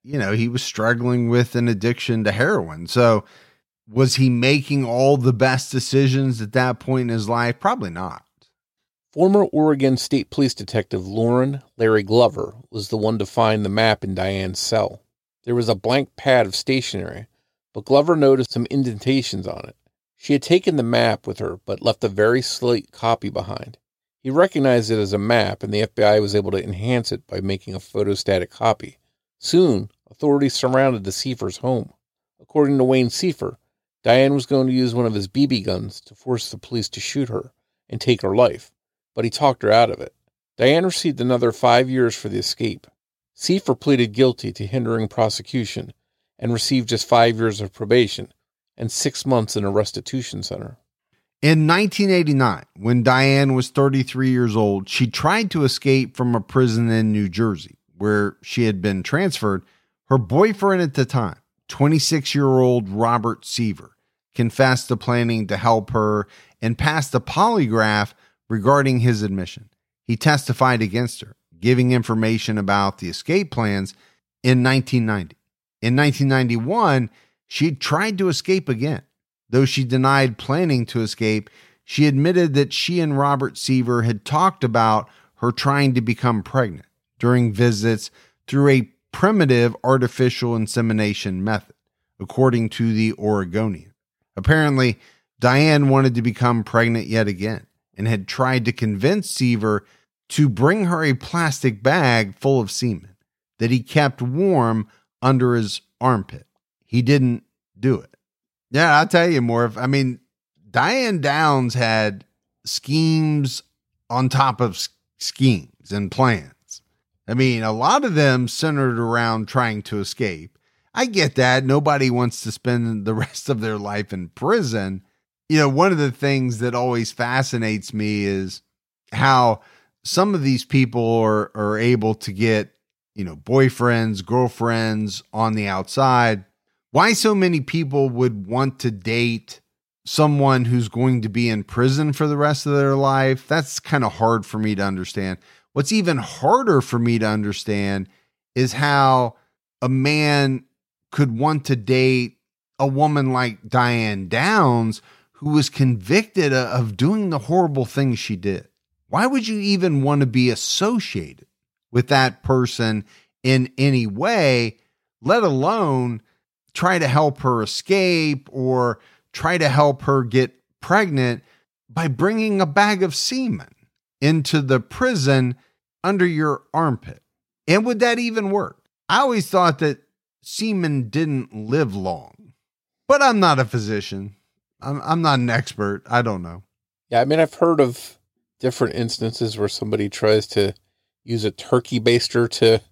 Speaker 2: he was struggling with an addiction to heroin. So was he making all the best decisions at that point in his life? Probably not.
Speaker 3: Former Oregon State Police Detective Larry Glover was the one to find the map in Diane's cell. There was a blank pad of stationery, but Glover noticed some indentations on it. She had taken the map with her, but left a very slight copy behind. He recognized it as a map, and the FBI was able to enhance it by making a photostatic copy. Soon, authorities surrounded the Seifer's home. According to Wayne Seifer, Diane was going to use one of his BB guns to force the police to shoot her and take her life, but he talked her out of it. Diane received another 5 years for the escape. Seifer pleaded guilty to hindering prosecution and received just 5 years of probation and 6 months in a restitution center.
Speaker 2: In 1989, when Diane was 33 years old, she tried to escape from a prison in New Jersey, where she had been transferred. Her boyfriend at the time, 26-year-old Robert Seifer, confessed to planning to help her and passed a polygraph regarding his admission. He testified against her, giving information about the escape plans in 1990. In 1991, she tried to escape again. Though she denied planning to escape, she admitted that she and Robert Seifer had talked about her trying to become pregnant during visits through a primitive artificial insemination method, according to the Oregonian. Apparently, Diane wanted to become pregnant yet again and had tried to convince Seifer to bring her a plastic bag full of semen that he kept warm under his armpit. He didn't do it. Yeah, I'll tell you more. Diane Downs had schemes on top of schemes and plans. A lot of them centered around trying to escape. I get that. Nobody wants to spend the rest of their life in prison. One of the things that always fascinates me is how some of these people are able to get, boyfriends, girlfriends on the outside. Why so many people would want to date someone who's going to be in prison for the rest of their life, that's kind of hard for me to understand. What's even harder for me to understand is how a man could want to date a woman like Diane Downs, who was convicted of doing the horrible things she did. Why would you even want to be associated with that person in any way, let alone try to help her escape or try to help her get pregnant by bringing a bag of semen into the prison under your armpit? And would that even work? I always thought that semen didn't live long, but I'm not a physician. I'm not an expert. I don't know.
Speaker 3: Yeah, I've heard of different instances where somebody tries to use a turkey baster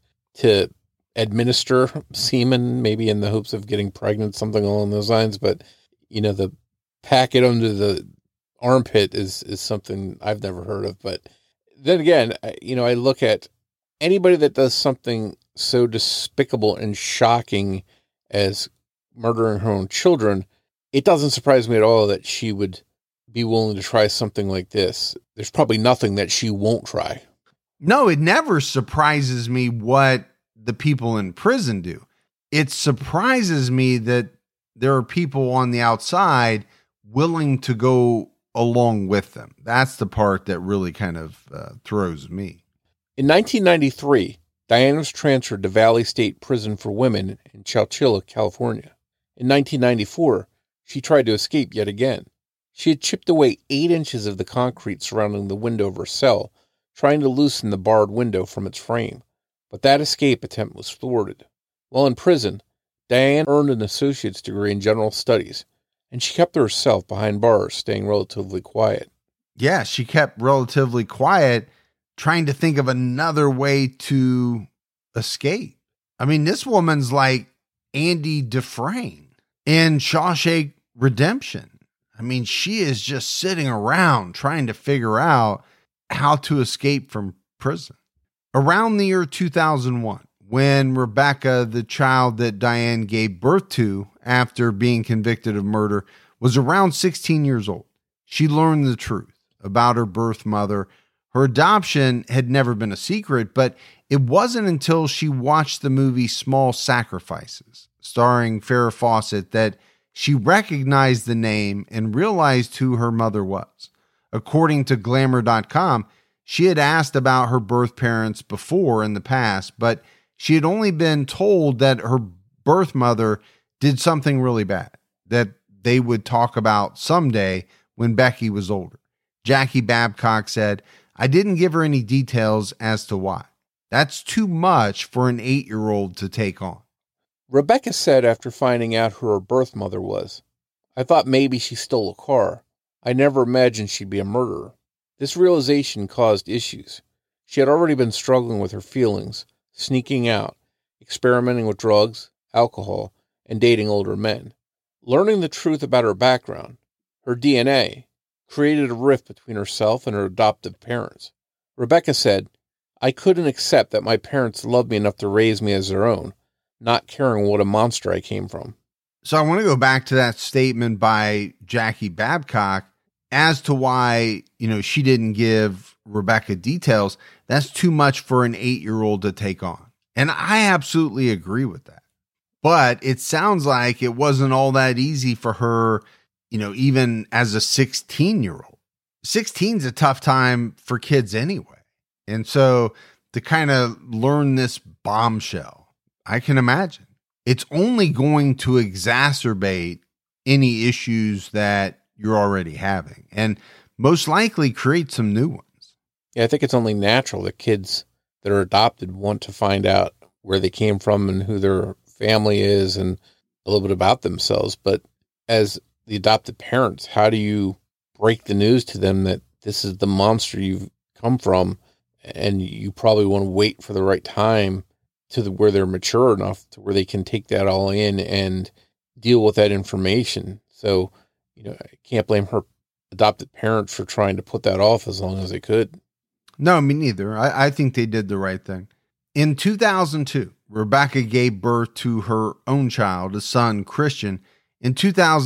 Speaker 3: to administer semen, maybe in the hopes of getting pregnant, something along those lines. But, the packet under the armpit is something I've never heard of. But then again, I look at anybody that does something so despicable and shocking as murdering her own children. It doesn't surprise me at all that she would be willing to try something like this. There's probably nothing that she won't try.
Speaker 2: No, it never surprises me what the people in prison do. It surprises me that there are people on the outside willing to go along with them. That's the part that really kind of throws me.
Speaker 3: In 1993, Diane was transferred to Valley State Prison for Women in Chowchilla, California. In 1994, she tried to escape yet again. She had chipped away 8 inches of the concrete surrounding the window of her cell, trying to loosen the barred window from its frame. But that escape attempt was thwarted. While in prison, Diane earned an associate's degree in general studies, and she kept to herself behind bars, staying relatively quiet.
Speaker 2: Yeah, she kept relatively quiet, trying to think of another way to escape. This woman's like Andy Dufresne in Shawshank Redemption. She is just sitting around trying to figure out how to escape from prison. Around the year 2001, when Rebecca, the child that Diane gave birth to after being convicted of murder, was around 16 years old, she learned the truth about her birth mother. Her adoption had never been a secret, but It wasn't until she watched the movie Small Sacrifices, starring Farrah Fawcett, that she recognized the name and realized who her mother was. According to Glamour.com, she had asked about her birth parents before in the past, but she had only been told that her birth mother did something really bad that they would talk about someday when Becky was older. Jackie Babcock said, "I didn't give her any details as to why. That's too much for an 8-year-old to take on."
Speaker 3: Rebecca said after finding out who her birth mother was, "I thought maybe she stole a car. I never imagined she'd be a murderer." This realization caused issues. She had already been struggling with her feelings, sneaking out, experimenting with drugs, alcohol, and dating older men. Learning the truth about her background, her DNA, created a rift between herself and her adoptive parents. Rebecca said, "I couldn't accept that my parents loved me enough to raise me as their own, not caring what a monster I came from."
Speaker 2: So I want to go back to that statement by Jackie Babcock as to why, she didn't give Rebecca details. That's too much for an 8-year-old to take on. And I absolutely agree with that. But it sounds like it wasn't all that easy for her, even as a 16-year-old. 16's a tough time for kids anyway. And so to kind of learn this bombshell, I can imagine it's only going to exacerbate any issues that you're already having and most likely create some new ones.
Speaker 3: Yeah, I think it's only natural that kids that are adopted want to find out where they came from and who their family is and a little bit about themselves. But as the adopted parents, how do you break the news to them that this is the monster you've come from, and you probably want to wait for the right time to where they're mature enough to where they can take that all in and deal with that information. So, I can't blame her adopted parents for trying to put that off as long as they could.
Speaker 2: No, me neither. I think they did the right thing. In 2002, Rebecca gave birth to her own child, a son, Christian. In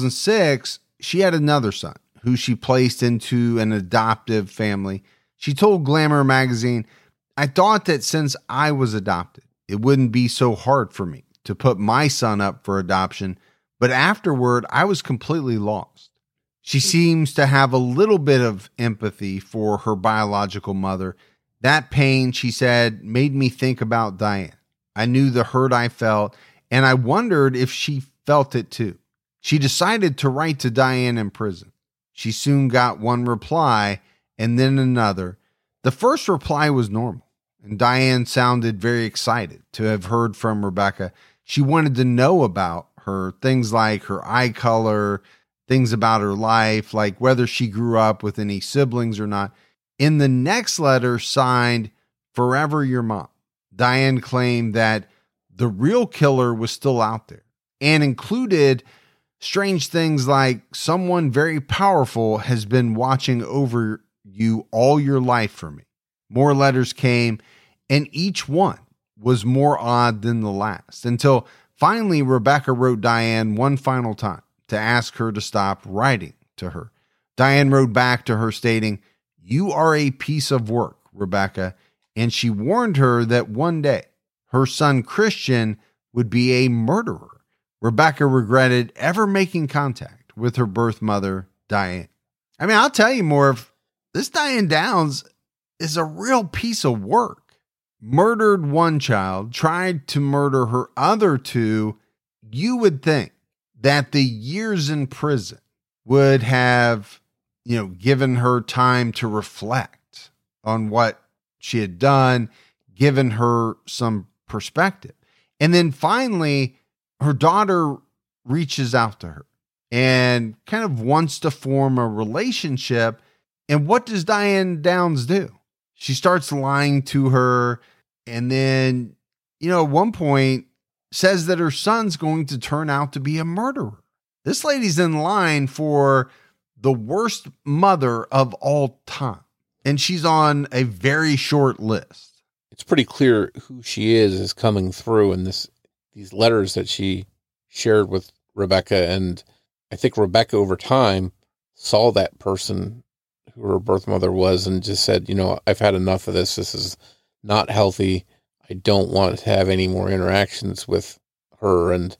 Speaker 2: 2006, she had another son who she placed into an adoptive family. She told Glamour magazine, "I thought that since I was adopted, it wouldn't be so hard for me to put my son up for adoption, but afterward, I was completely lost." She seems to have a little bit of empathy for her biological mother. "That pain," she said, "made me think about Diane. I knew the hurt I felt, and I wondered if she felt it too." She decided to write to Diane in prison. She soon got one reply and then another. The first reply was normal, and Diane sounded very excited to have heard from Rebecca. She wanted to know about her, things like her eye color, things about her life, like whether she grew up with any siblings or not. In the next letter, signed "Forever Your Mom," Diane claimed that the real killer was still out there and included strange things like, "Someone very powerful has been watching over you all your life for me." More letters came, and each one was more odd than the last, until finally Rebecca wrote Diane one final time to ask her to stop writing to her. Diane wrote back to her stating, "You are a piece of work, Rebecca," and she warned her that one day her son Christian would be a murderer. Rebecca regretted ever making contact with her birth mother, Diane. I mean, I'll tell you more, if this Diane Downs is a real piece of work. Murdered one child, tried to murder her other two. You would think that the years in prison would have, given her time to reflect on what she had done, given her some perspective. And then finally, her daughter reaches out to her and kind of wants to form a relationship. And what does Diane Downs do? She starts lying to her. And then, at one point says that her son's going to turn out to be a murderer. This lady's in line for the worst mother of all time. And she's on a very short list.
Speaker 3: It's pretty clear who she is coming through in these letters that she shared with Rebecca. And I think Rebecca over time saw that person who her birth mother was and just said, I've had enough of this. This is not healthy. I don't want to have any more interactions with her. And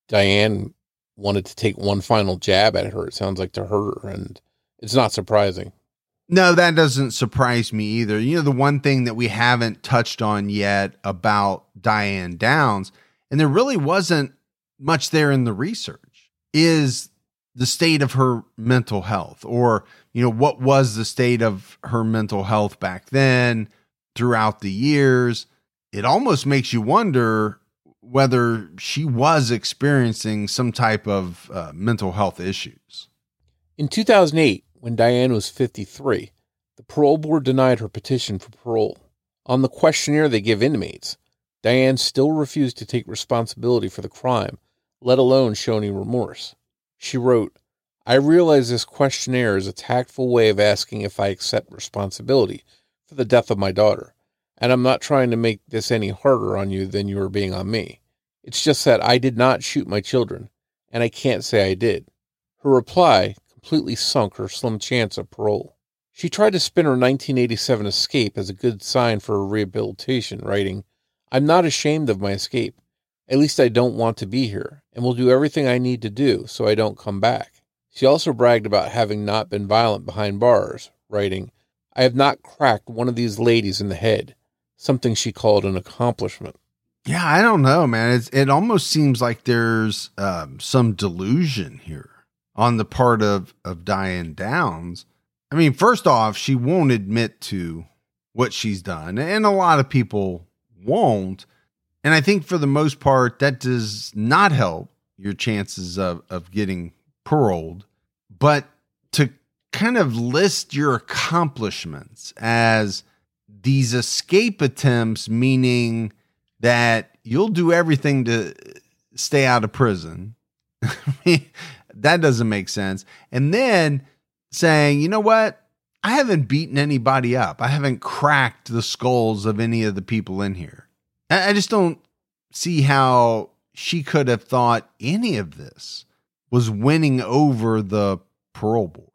Speaker 3: Diane wanted to take one final jab at her, it sounds like, to hurt her. And it's not surprising.
Speaker 2: No, that doesn't surprise me either. You know, the one thing that we haven't touched on yet about Diane Downs, and there really wasn't much there in the research, is the state of her mental health, or, you know, what was the state of her mental health back then throughout the years. It almost makes you wonder whether she was experiencing some type of mental health issues.
Speaker 3: In 2008, when Diane was 53, the parole board denied her petition for parole. On the questionnaire they give inmates, Diane still refused to take responsibility for the crime, let alone show any remorse. She wrote, "I realize this questionnaire is a tactful way of asking if I accept responsibility for the death of my daughter, and I'm not trying to make this any harder on you than you are being on me. It's just that I did not shoot my children, and I can't say I did." Her reply completely sunk her slim chance of parole. She tried to spin her 1987 escape as a good sign for her rehabilitation, writing, "I'm not ashamed of my escape. At least I don't want to be here, and will do everything I need to do so I don't come back." She also bragged about having not been violent behind bars, writing, "I have not cracked one of these ladies in the head," something she called an accomplishment.
Speaker 2: Yeah, I don't know, man. It almost seems like there's some delusion here on the part of Diane Downs. I mean, first off, she won't admit to what she's done, and a lot of people won't. And I think for the most part, that does not help your chances of getting paroled. But to kind of list your accomplishments as these escape attempts, meaning that you'll do everything to stay out of prison, I mean, that doesn't make sense. And then saying, you know what? I haven't beaten anybody up. I haven't cracked the skulls of any of the people in here. I just don't see how she could have thought any of this was winning over the parole board.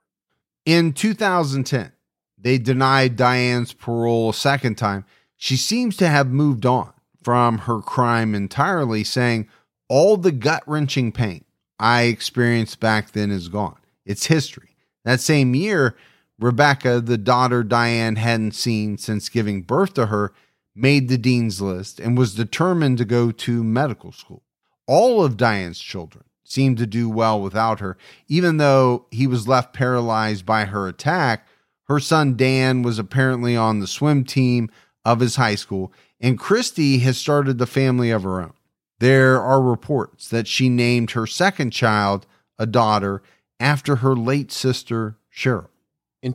Speaker 2: In 2010, they denied Diane's parole a second time. She seems to have moved on from her crime entirely, saying, "All the gut-wrenching pain I experienced back then is gone. It's history." That same year, Rebecca, the daughter Diane hadn't seen since giving birth to her, made the dean's list and was determined to go to medical school. All of Diane's children seemed to do well without her. Even though he was left paralyzed by her attack, her son Dan was apparently on the swim team of his high school, and Christy has started the family of her own. There are reports that she named her second child, a daughter, after her late sister, Cheryl.
Speaker 3: In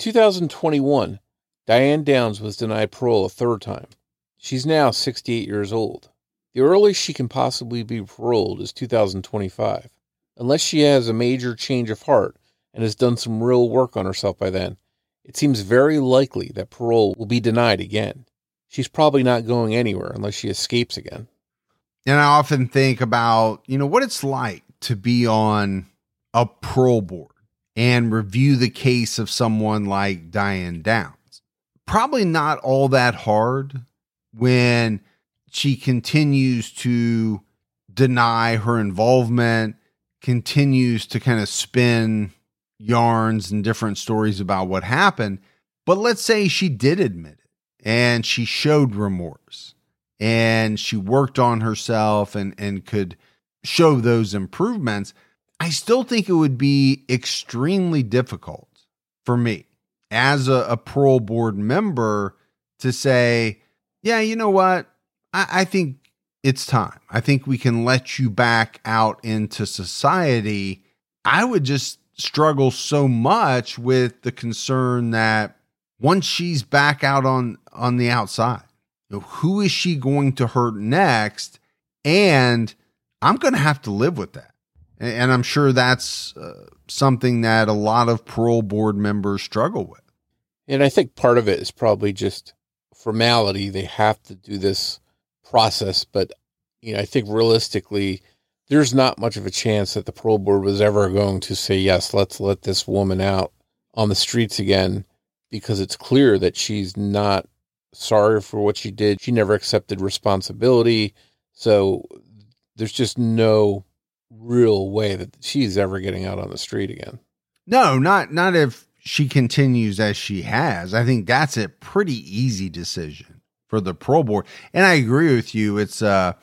Speaker 3: 2021, Diane Downs was denied parole a third time. She's now 68 years old. The earliest she can possibly be paroled is 2025. Unless she has a major change of heart and has done some real work on herself by then, it seems very likely that parole will be denied again. She's probably not going anywhere unless she escapes again.
Speaker 2: And I often think about, what it's like to be on a parole board and review the case of someone like Diane Downs. Probably not all that hard when she continues to deny her involvement, continues to kind of spin yarns and different stories about what happened. But let's say she did admit it and she showed remorse and she worked on herself and could show those improvements. I still think it would be extremely difficult for me as a parole board member to say, yeah, you know what? I think it's time. I think we can let you back out into society. I would just struggle so much with the concern that once she's back out on the outside, who is she going to hurt next? And I'm going to have to live with that. And I'm sure that's something that a lot of parole board members struggle with.
Speaker 3: And I think part of it is probably just formality. They have to do this process. But, I think realistically, there's not much of a chance that the parole board was ever going to say, yes, let's let this woman out on the streets again, because it's clear that she's not sorry for what she did. She never accepted responsibility. So there's just no real way that she's ever getting out on the street again.
Speaker 2: No, not if she continues as she has. I think that's a pretty easy decision for the parole board. And I agree with you. It's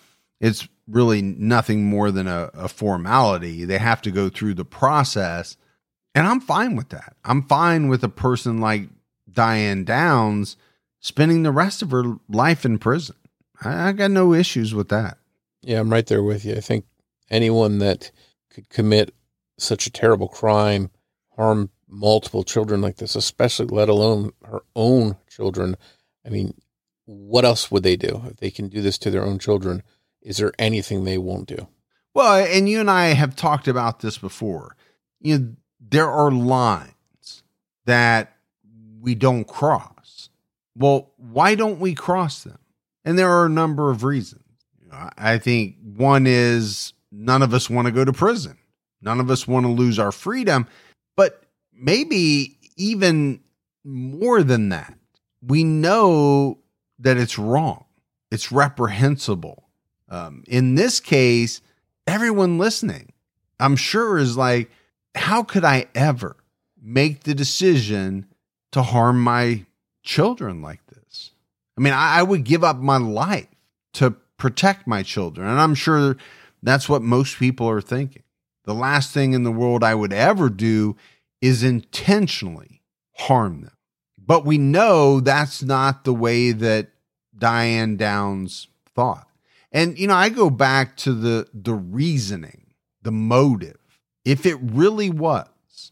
Speaker 2: really nothing more than a formality. They have to go through the process. And I'm fine with that. I'm fine with a person like Diane Downs spending the rest of her life in prison. I got no issues with that.
Speaker 3: Yeah, I'm right there with you. I think anyone that could commit such a terrible crime, harm multiple children like this, especially let alone her own children. I mean, what else would they do if they can do this to their own children? Is there anything they won't do?
Speaker 2: Well, and you and I have talked about this before. You know, there are lines that we don't cross. Well, why don't we cross them? And there are a number of reasons. I think one is none of us want to go to prison. None of us want to lose our freedom. But maybe even more than that, we know that it's wrong. It's reprehensible. In this case, everyone listening, I'm sure, is like, how could I ever make the decision to harm my children like this? I mean, I would give up my life to protect my children. And I'm sure that's what most people are thinking. The last thing in the world I would ever do is intentionally harm them. But we know that's not the way that Diane Downs thought. And, you know, I go back to the reasoning, the motive. If it really was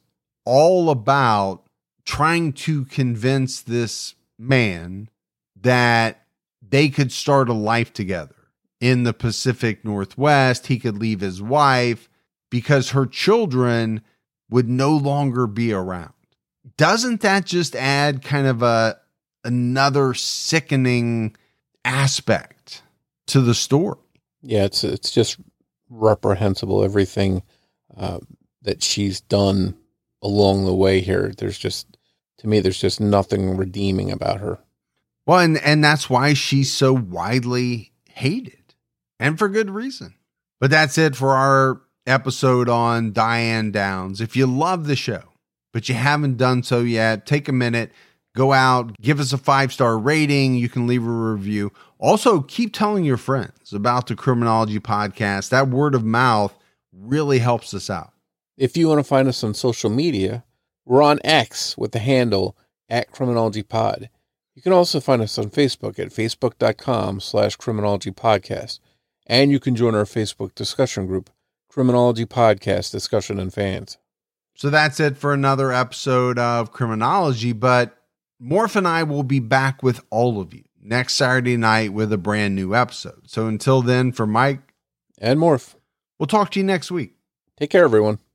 Speaker 2: all about trying to convince this man that they could start a life together in the Pacific Northwest, he could leave his wife because her children would no longer be around. Doesn't that just add kind of another sickening aspect to the story?
Speaker 3: Yeah, it's just reprehensible, everything that she's done along the way here. There's just nothing redeeming about her.
Speaker 2: Well, and that's why she's so widely hated, and for good reason. But that's it for our episode on Diane Downs. If you love the show, but you haven't done so yet, take a minute, go out, give us a 5-star rating. You can leave a review. Also, keep telling your friends about the Criminology Podcast. That word of mouth really helps us out.
Speaker 3: If you want to find us on social media, we're on X with the handle @CriminologyPod. You can also find us on Facebook at facebook.com/criminologypodcast. And you can join our Facebook discussion group, Criminology Podcast Discussion and Fans.
Speaker 2: So that's it for another episode of Criminology, but Morph and I will be back with all of you next Saturday night with a brand new episode. So until then, for Mike
Speaker 3: and Morph,
Speaker 2: we'll talk to you next week.
Speaker 3: Take care, everyone.